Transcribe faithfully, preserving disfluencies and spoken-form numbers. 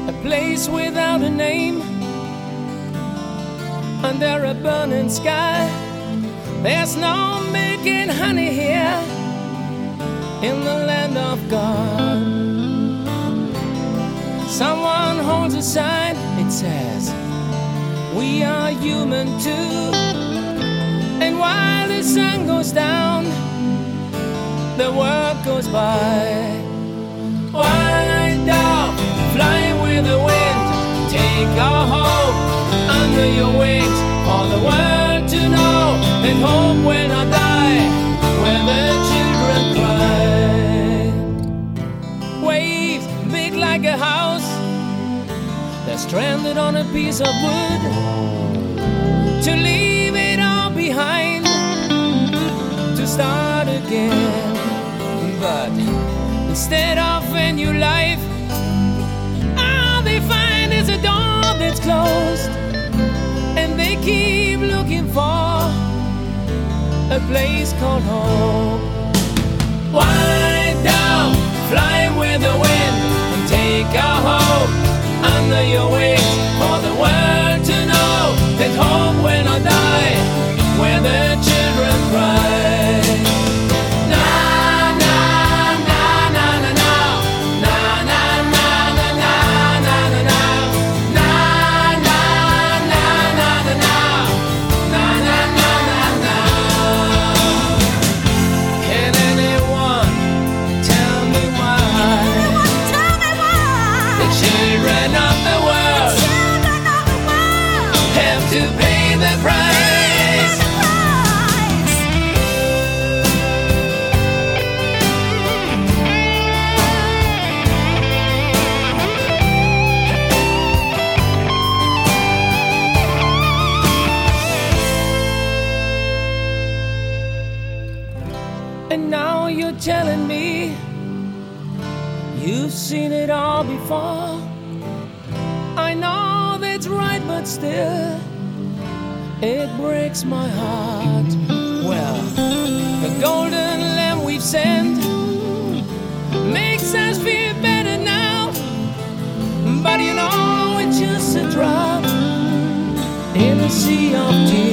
a place without a name, under a burning sky. There's no milk and honey here in the land of God. Someone holds a sign, it says, we are human too. And while the sun goes down, the world goes by. Wind down, fly with the wind, take our hope under your wings, for the world to know and hope when I die, where the children cry. Waves big like a house, they're stranded on a piece of wood, to leave it all behind, to start again. But instead of a new life, all they find is a door that's closed, and they keep looking for a place called home. Wind down, fly with the wind, and take our hope under your wings, for the world to know that home when I die, where the children cry. To pay the price. And now you're telling me you've seen it all before. I know that's right, but still it breaks my heart. Well, the golden lamb we've sent makes us feel better now, but you know it's just a drop in a sea of tears.